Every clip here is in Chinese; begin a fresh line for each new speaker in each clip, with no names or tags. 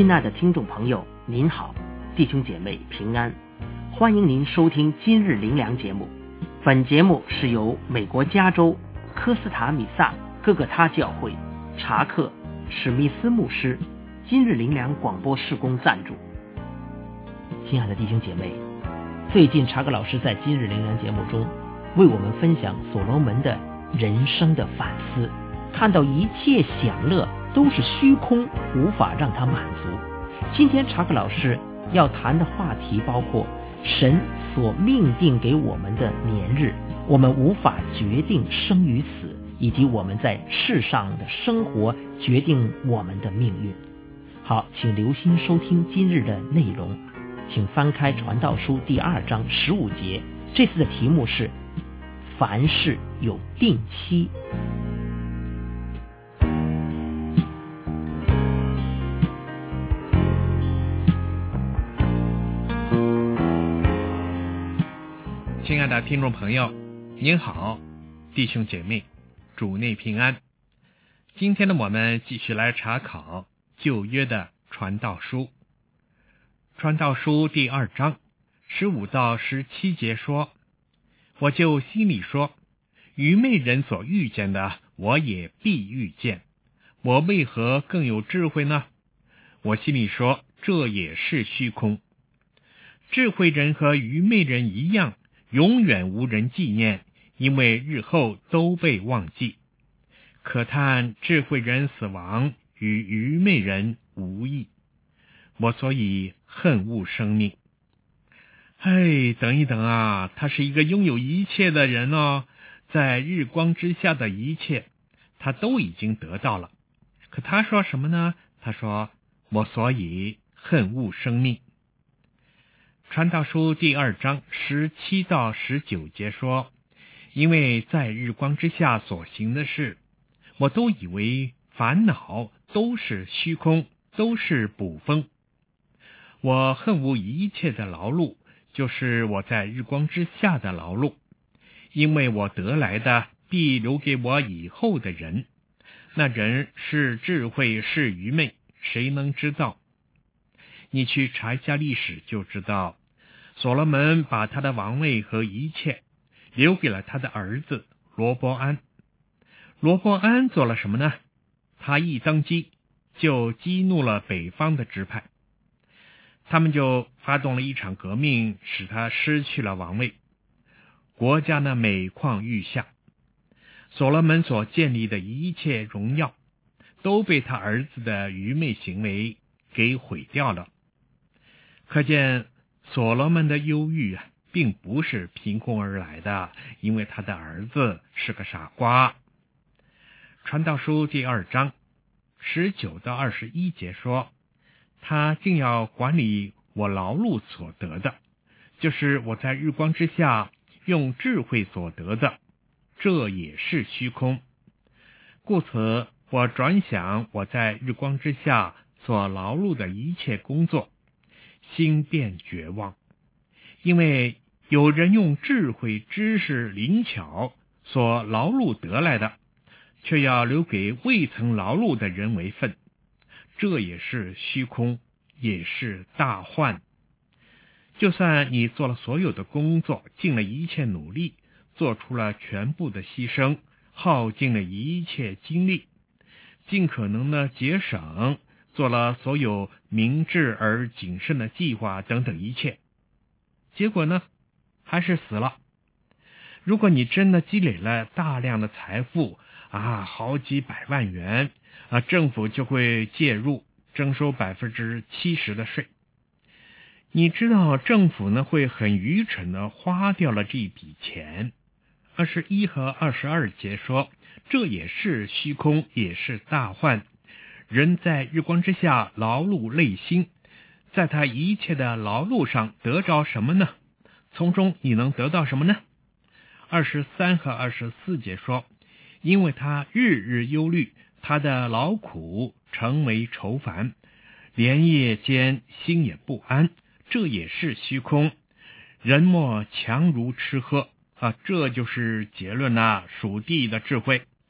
亲爱的听众朋友，您好，弟兄姐妹平安，欢迎您收听今日灵粮节目。本节目是由美国加州科斯塔米萨哥哥他教会查克史密斯牧师今日灵粮广播事工赞助。亲爱的弟兄姐妹，最近查克老师在今日灵粮节目中为我们分享所罗门的人生的反思，看到一切享乐都是虚空，无法让他满足。今天查克老师要谈的话题包括神所命定给我们的年日，我们无法决定生与死，以及我们在世上的生活决定我们的命运。好，请留心收听今日的内容，请翻开传道书第2章15节，这次的题目是凡事有定期。
亲爱的听众朋友，您好，弟兄姐妹，主内平安。今天呢，我们继续来查考旧约的传道书。传道书第2章15到17节说，我就心里说，愚昧人所遇见的，我也必遇见，我为何更有智慧呢？我心里说，这也是虚空。智慧人和愚昧人一样，永远无人纪念，因为日后都被忘记。可叹智慧人死亡，与愚昧人无异。我所以恨恶生命。等一等啊，他是一个拥有一切的人哦，在日光之下的一切，他都已经得到了。可他说什么呢？他说，我所以恨恶生命。传道书第2章17到19节说，因为在日光之下所行的事，我都以为烦恼，都是虚空，都是捕风。我恨恶一切的劳碌，就是我在日光之下的劳碌，因为我得来的必留给我以后的人。那人是智慧是愚昧，谁能知道？你去查一下历史就知道，所罗门把他的王位和一切留给了他的儿子罗波安。罗波安做了什么呢？他一登基就激怒了北方的支派，他们就发动了一场革命，使他失去了王位。国家呢每况愈下，所罗门所建立的一切荣耀都被他儿子的愚昧行为给毁掉了。可见所罗门的忧郁并不是凭空而来的，因为他的儿子是个傻瓜。传道书第2章19到21节说，他竟要管理我劳碌所得的，就是我在日光之下用智慧所得的，这也是虚空。故此我转想我在日光之下所劳碌的一切工作，心变绝望，因为有人用智慧知识灵巧所劳碌得来的，却要留给未曾劳碌的人为分，这也是虚空，也是大患。就算你做了所有的工作，尽了一切努力，做出了全部的牺牲，耗尽了一切精力，尽可能的节省，做了所有明智而谨慎的计划等等一切，结果呢，还是死了。如果你真的积累了大量的财富好几百万元政府就会介入征收70%的税。你知道政府呢会很愚蠢的花掉了这笔钱。21和22节说，这也是虚空，也是大患。人在日光之下劳碌累心，在他一切的劳碌上得着什么呢？从中你能得到什么呢？23和24节说，因为他日日忧虑，他的劳苦成为愁烦，连夜间心也不安，这也是虚空。人莫强如吃喝这就是结论属地的智慧。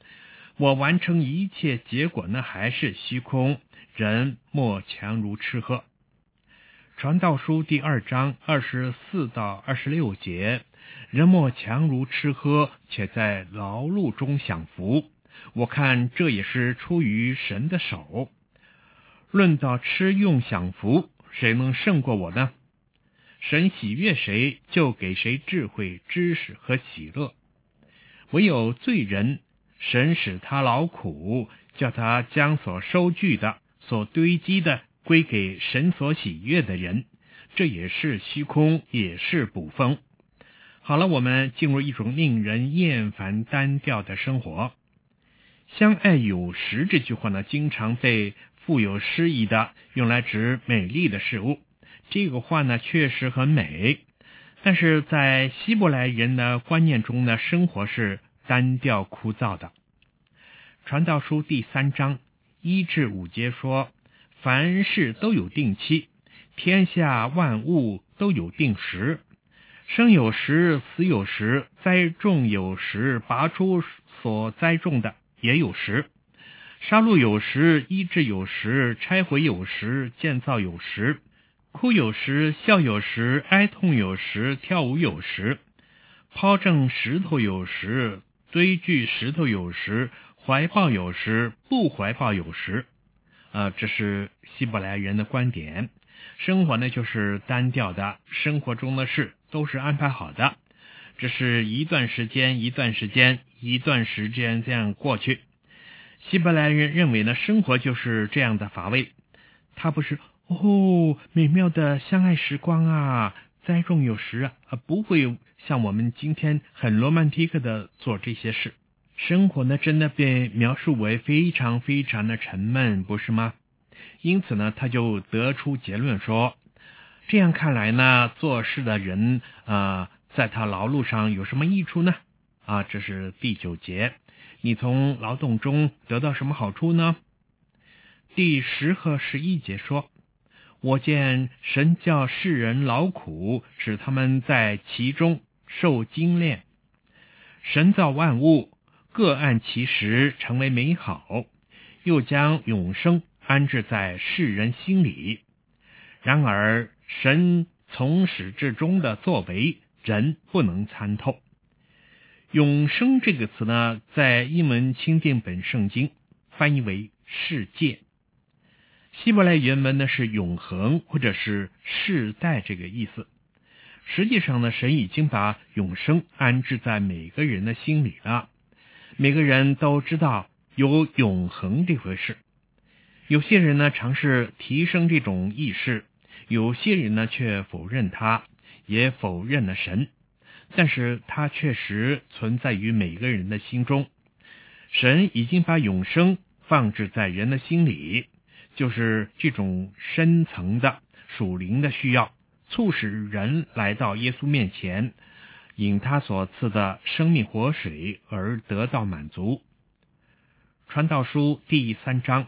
我完成一切，结果呢还是虚空，人莫强如吃喝。传道书第2章24到26节，人莫强如吃喝，且在劳碌中享福。我看这也是出于神的手。论到吃用享福，谁能胜过我呢？神喜悦谁，就给谁智慧、知识和喜乐。唯有罪人，神使他劳苦，叫他将所收据的、所堆积的归给神所喜悦的人，这也是虚空，也是捕风。好了，我们进入一种令人厌烦单调的生活。相爱有时这句话呢，经常被富有诗意的用来指美丽的事物。这个话呢确实很美，但是在希伯来人的观念中呢，生活是单调枯燥的。传道书第3章1至5节说，凡事都有定期，天下万物都有定时，生有时，死有时，栽种有时，拔出所栽种的也有时，杀戮有时，医治有时，拆毁有时，建造有时，哭有时，笑有时，哀痛有时，跳舞有时，抛掷石头有时，堆聚石头有时，怀抱有时，不怀抱有时。这是希伯来人的观点。生活呢就是单调的，生活中的事都是安排好的，只是一段时间一段时间一段时间这样过去。希伯来人认为呢，生活就是这样的乏味，它不是美妙的相爱时光啊，栽种有时不会像我们今天很罗曼蒂克的做这些事。生活呢真的被描述为非常非常的沉闷，不是吗？因此呢，他就得出结论说，这样看来呢，做事的人在他劳碌上有什么益处呢？这是第9节，你从劳动中得到什么好处呢？第10和11节说，我见神叫世人劳苦，使他们在其中受精炼。神造万物，各按其时成为美好，又将永生安置在世人心里。然而神从始至终的作为，人不能参透。永生这个词呢，在英文钦定本圣经翻译为世界，希伯来原文呢是永恒或者是世代这个意思。实际上呢，神已经把永生安置在每个人的心里了，每个人都知道有永恒这回事。有些人呢尝试提升这种意识，有些人呢却否认它，也否认了神，但是它确实存在于每个人的心中。神已经把永生放置在人的心里，就是这种深层的属灵的需要，促使人来到耶稣面前，饮他所赐的生命活水而得到满足。传道书第3章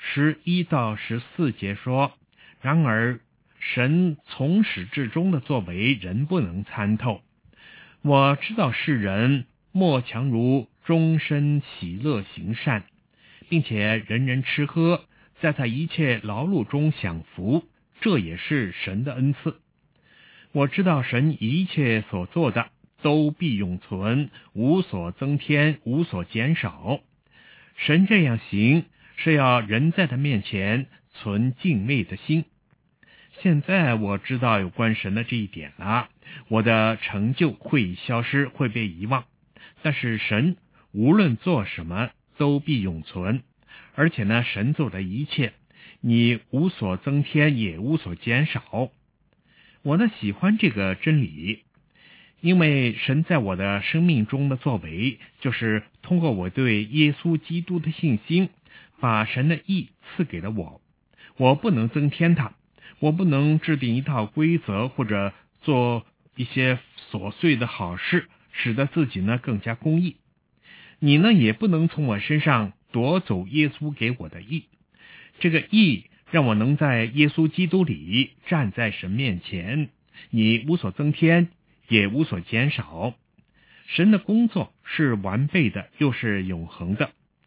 11到14节说，然而神从始至终的作为，人不能参透。我知道世人莫强如终身喜乐行善，并且人人吃喝，在他一切劳碌中享福，这也是神的恩赐。我知道神一切所做的都必永存，无所增添，无所减少。神这样行，是要人在他面前存敬畏的心。现在我知道有关神的这一点了，我的成就会消失，会被遗忘，但是神无论做什么都必永存，而且呢，神做的一切你无所增添，也无所减少。我呢喜欢这个真理，因为神在我的生命中的作为，就是通过我对耶稣基督的信心，把神的义赐给了我。我不能增添它，我不能制定一套规则，或者做一些琐碎的好事，使得自己呢更加公义。你呢也不能从我身上夺走耶稣给我的义。这个义让我能在耶稣基督里站在神面前，你无所增添，也无所减少。神的工作是完备的，又是永恒的。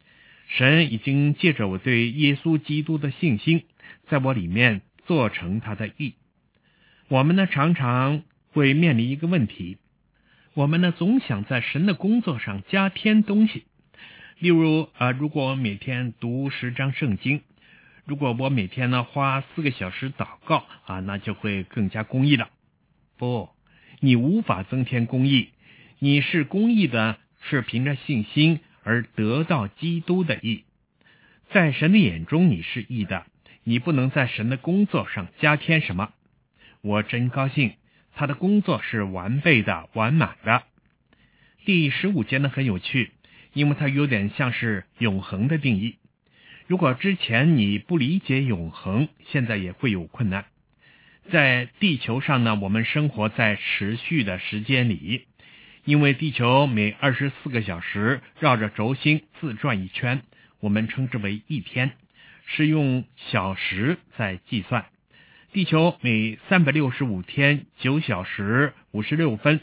神已经借着我对耶稣基督的信心，在我里面做成他的义。我们呢常常会面临一个问题，我们呢总想在神的工作上加添东西。例如如果我每天读10章圣经，如果我每天呢花4个小时祷告那就会更加公义了。不，你无法增添公义，你是公义的是凭着信心而得到基督的义。在神的眼中你是义的，你不能在神的工作上加添什么。我真高兴，他的工作是完备的、完满的。第15节呢很有趣，因为它有点像是永恒的定义。如果之前你不理解永恒，现在也会有困难。在地球上呢，我们生活在持续的时间里，因为地球每24个小时绕着轴心自转一圈，我们称之为一天，是用小时在计算。地球每365天9小时56分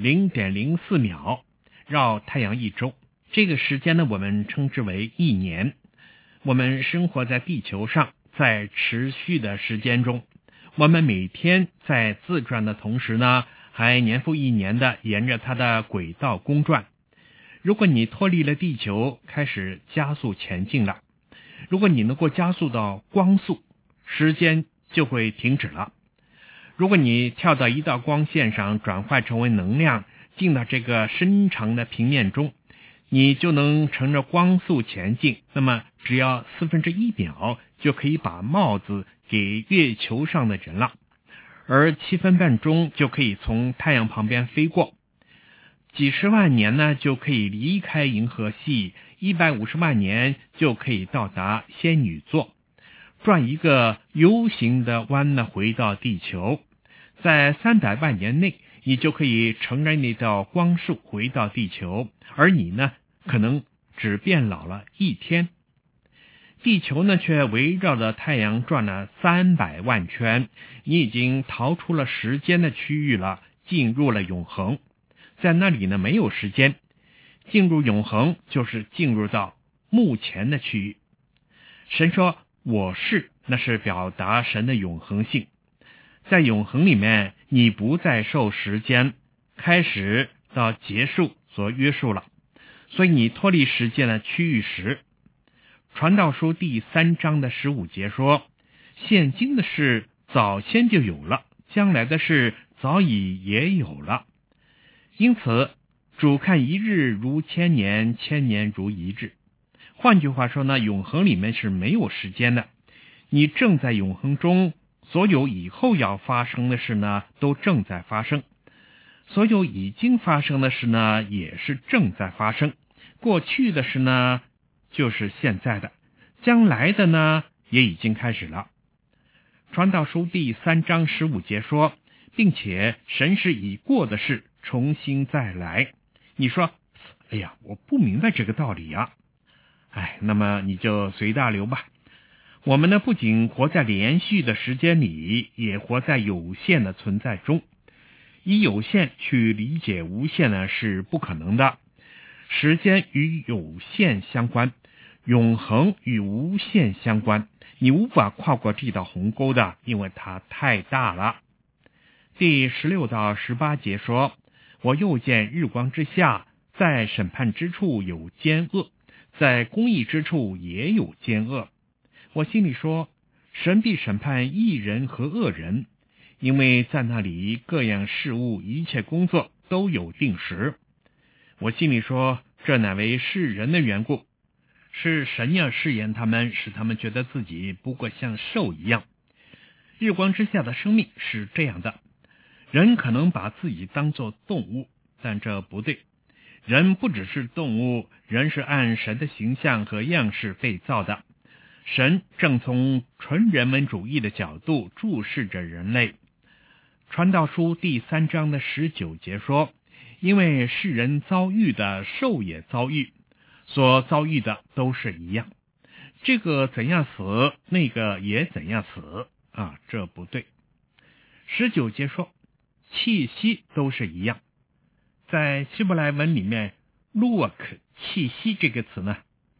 0.04 秒绕太阳一周，这个时间呢我们称之为一年。我们生活在地球上，在持续的时间中，我们每天在自转的同时呢，还年复一年的沿着它的轨道公转。如果你脱离了地球，开始加速前进了，如果你能够加速到光速，时间就会停止了。如果你跳到一道光线上，转换成为能量，进到这个深长的平面中，你就能乘着光速前进，那么只要1/4秒就可以把帽子给月球上的人了，而7分半钟就可以从太阳旁边飞过，几十万年呢就可以离开银河系，150万年就可以到达仙女座，转一个 U 型的弯呢回到地球，在300万年内你就可以乘着那道光束回到地球，而你呢可能只变老了1天。地球呢却围绕着太阳转了300万圈，你已经逃出了时间的区域了，进入了永恒。在那里呢没有时间，进入永恒就是进入到目前的区域。神说我是，那是表达神的永恒性。在永恒里面，你不再受时间开始到结束所约束了，所以你脱离时间的区域时。传道书第3章的15节说，现今的事早先就有了，将来的事早已也有了。因此主看一日如千年，千年如一日。换句话说呢，永恒里面是没有时间的，你正在永恒中，所有以后要发生的事呢都正在发生，所有已经发生的事呢也是正在发生，过去的事呢就是现在的，将来的呢也已经开始了。传道书第3章15节说，并且神是已过的事重新再来。你说哎呀，我不明白这个道理啊。那么你就随大流吧。我们呢不仅活在连续的时间里，也活在有限的存在中。以有限去理解无限呢是不可能的。时间与有限相关，永恒与无限相关，你无法跨过这道鸿沟的，因为它太大了。第16到18节说，我又见日光之下，在审判之处有奸恶，在公义之处也有奸恶。我心里说，神必审判义人和恶人，因为在那里各样事物一切工作都有定时。我心里说，这乃为世人的缘故，是神要试验他们，使他们觉得自己不过像兽一样。日光之下的生命是这样的，人可能把自己当作动物，但这不对。人不只是动物，人是按神的形象和样式被造的。神正从纯人文主义的角度注视着人类。传道书第3章的19节说，因为世人遭遇的，兽也遭遇，所遭遇的都是一样。这个怎样死，那个也怎样死这不对。19节说，气息都是一样。在希伯来文里面 ruach 气息这个词呢，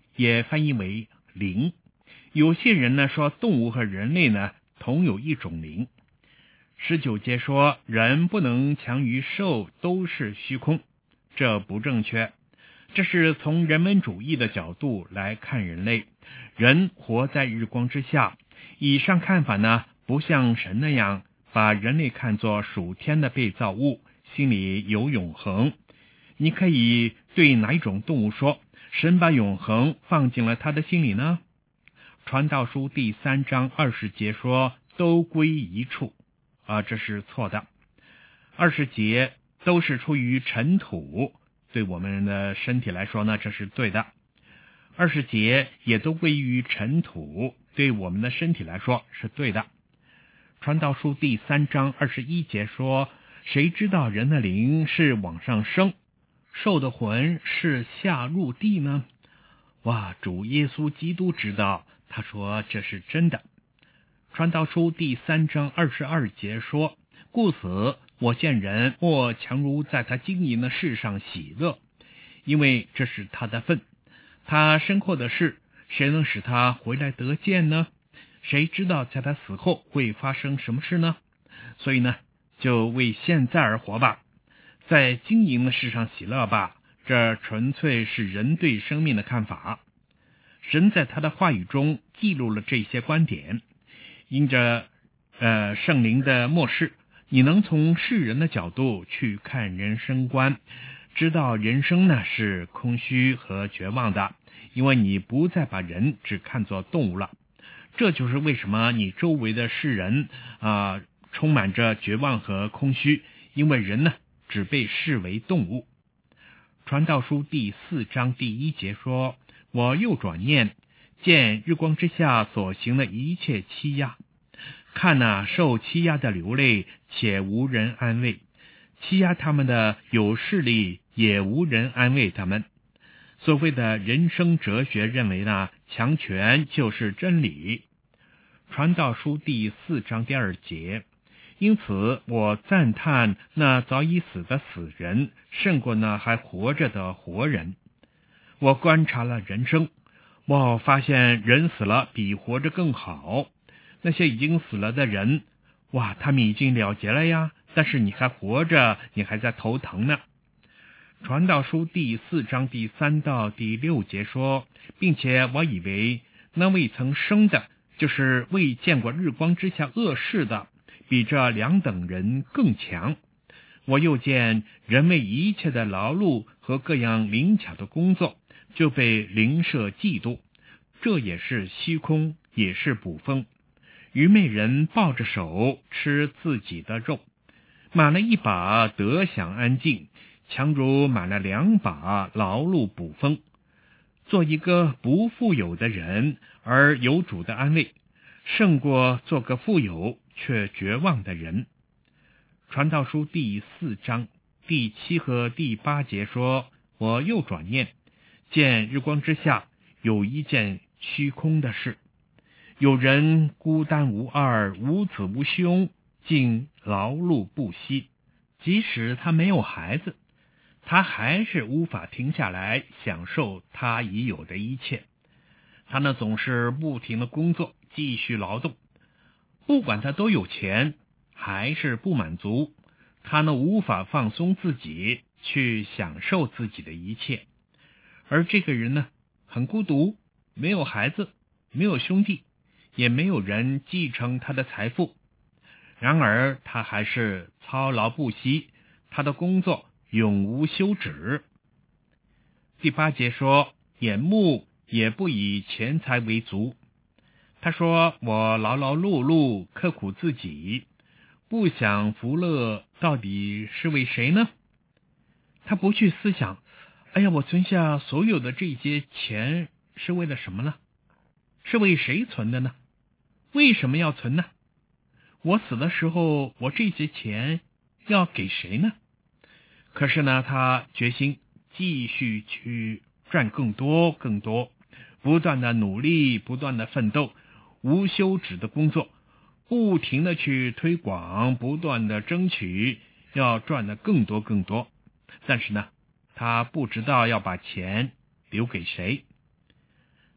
也翻译为灵。有些人呢说动物和人类呢同有一种灵。19节说人不能强于兽，都是虚空，这不正确。这是从人文主义的角度来看人类，人活在日光之下。以上看法呢，不像神那样把人类看作属天的被造物，心里有永恒。你可以对哪一种动物说神把永恒放进了他的心里呢？传道书第3章20节说都归一处，这是错的。20节都是出于尘土，对我们的身体来说呢，这是对的。20节也都归于尘土，对我们的身体来说是对的。传道书第3章21节说，谁知道人的灵是往上升，兽的魂是下入地呢？哇，主耶稣基督知道，他说这是真的。传道书第3章22节说，故此我见人莫强如在他经营的事上喜乐，因为这是他的份。他身后的事，谁能使他回来得见呢？谁知道在他死后会发生什么事呢？所以呢，就为现在而活吧，在经营的事上喜乐吧。这纯粹是人对生命的看法。神在他的话语中记录了这些观点。因着圣灵的默示，你能从世人的角度去看人生观，知道人生呢是空虚和绝望的，因为你不再把人只看作动物了。这就是为什么你周围的世人充满着绝望和空虚，因为人呢只被视为动物。传道书第4章第1节说，我又转念见日光之下所行的一切欺压，看受欺压的流泪，且无人安慰，欺压他们的有势力，也无人安慰他们。所谓的人生哲学认为强权就是真理。传道书第4章第2节，因此我赞叹那早已死的死人，胜过那还活着的活人。我观察了人生，我发现人死了比活着更好。那些已经死了的人，他们已经了结了呀，但是你还活着，你还在头疼呢。传道书第4章第3到第6节说，并且我以为那未曾生的，就是未见过日光之下恶事的，比这两等人更强。我又见人为一切的劳碌和各样灵巧的工作，就被邻舍嫉妒，这也是虚空，也是捕风。愚昧人抱着手吃自己的肉，买了一把得享安静，强如买了2把劳碌捕风。做一个不富有的人而有主的安慰，胜过做个富有却绝望的人。传道书第4章第7和第8节说，我又转念见日光之下有一件虚空的事，有人孤单无二，无子无兄，竟劳碌不息。即使他没有孩子，他还是无法停下来享受他已有的一切。他呢总是不停的工作，继续劳动，不管他多有钱，还是不满足。他呢无法放松自己，去享受自己的一切。而这个人呢很孤独，没有孩子，没有兄弟，也没有人继承他的财富。然而他还是操劳不息，他的工作永无休止。第8节说，眼目也不以钱财为足。他说，我劳劳碌碌，刻苦自己，不享福乐，到底是为谁呢？他不去思想，我存下所有的这些钱是为了什么呢？是为谁存的呢？为什么要存呢？我死的时候，我这些钱要给谁呢？可是呢，他决心继续去赚更多更多，不断的努力，不断的奋斗，无休止的工作，不停的去推广，不断的争取，要赚的更多更多。但是呢，他不知道要把钱留给谁。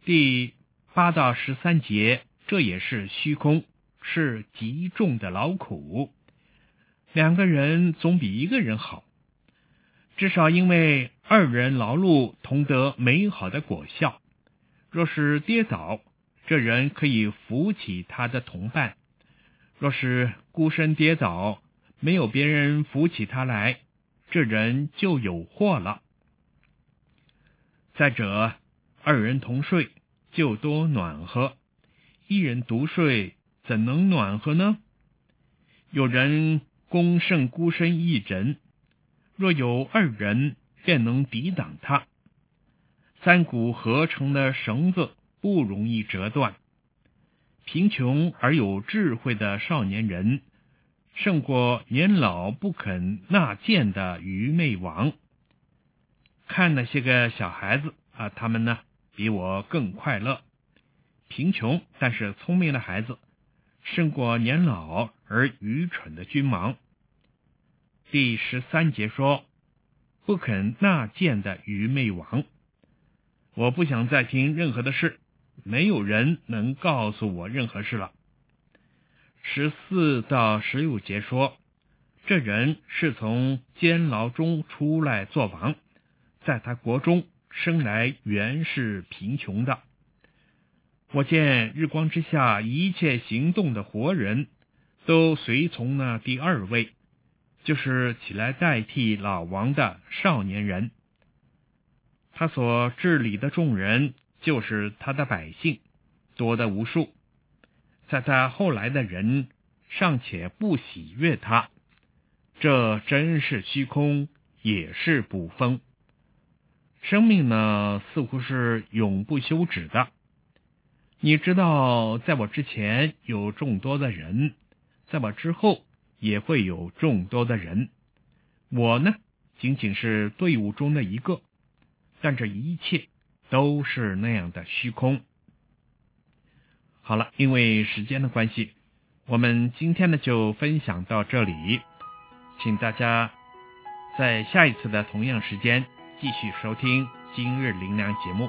第8到13节，这也是虚空，是极重的劳苦。2个人总比1个人好，至少因为2人劳碌同得美好的果效。若是跌倒，这人可以扶起他的同伴；若是孤身跌倒，没有别人扶起他来，这人就有祸了。再者，2人同睡，就多暖和；1人独睡，怎能暖和呢？有人攻胜孤身1人，若有2人，便能抵挡他。3股合成的绳子不容易折断。贫穷而有智慧的少年人，胜过年老不肯纳谏的愚昧王。看那些个小孩子他们呢，比我更快乐。贫穷但是聪明的孩子，胜过年老而愚蠢的君王。第13节说，不肯纳谏的愚昧王。我不想再听任何的事，没有人能告诉我任何事了。14到16节说，这人是从监牢中出来做王，在他国中生来原是贫穷的。我见日光之下一切行动的活人，都随从那第2位，就是起来代替老王的少年人。他所治理的众人，就是他的百姓，多得无数。在他后来的人尚且不喜悦他，这真是虚空，也是捕风。生命呢，似乎是永不休止的。你知道，在我之前有众多的人，在我之后也会有众多的人。我呢，仅仅是队伍中的一个，但这一切都是那样的虚空。好了，因为时间的关系，我们今天呢就分享到这里，请大家在下一次的同样时间继续收听今日灵粮节目。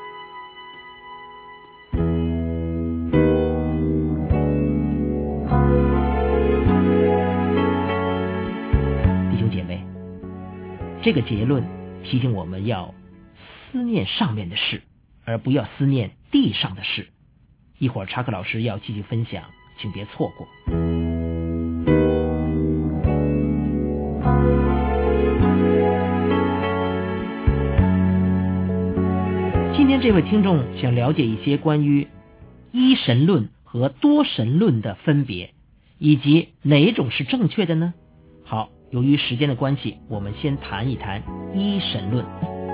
弟兄姐妹，这个结论提醒我们要思念上面的事，而不要思念地上的事。一会儿查克老师要继续分享，请别错过。今天这位听众想了解一些关于一神论和多神论的分别，以及哪一种是正确的呢？好，由于时间的关系，我们先谈一谈一神论。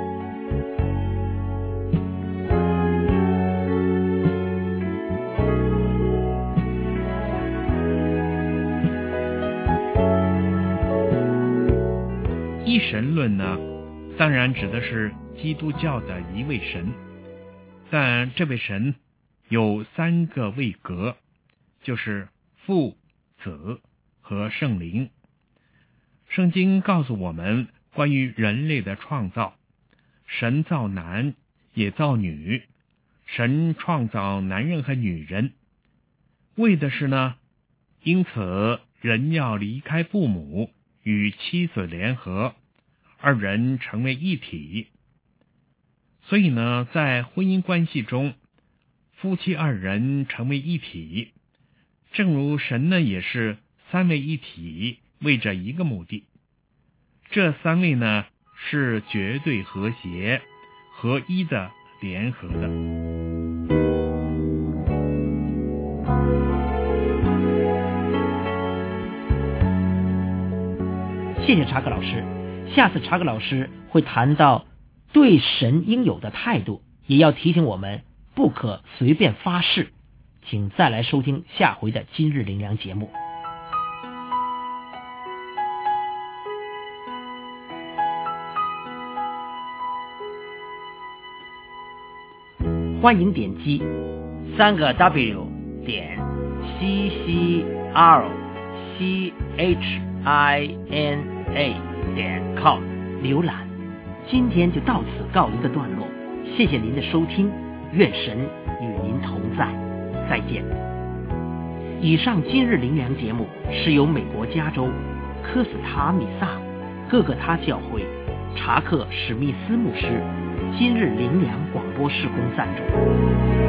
一神论呢，当然指的是基督教的一位神，但这位神有3个位格，就是父、子和圣灵。圣经告诉我们关于人类的创造，神造男也造女，神创造男人和女人，为的是呢，因此人要离开父母，与妻子联合，2人成为一体。所以呢，在婚姻关系中，夫妻2人成为一体，正如神呢也是3位一体，为着一个目的。这3位呢是绝对和谐、合一的联合的。
谢谢查克老师，下次查克老师会谈到对神应有的态度，也要提醒我们不可随便发誓。请再来收听下回的今日灵粮节目。欢迎点击3W 点 CCRCHINA 点 com 浏览。今天就到此告一个段落，谢谢您的收听， 愿神与您同在，再见。以上今日灵粮节目是由美国加州科斯塔米萨各个他教会查克史密斯牧师今日灵粮广播事工赞助。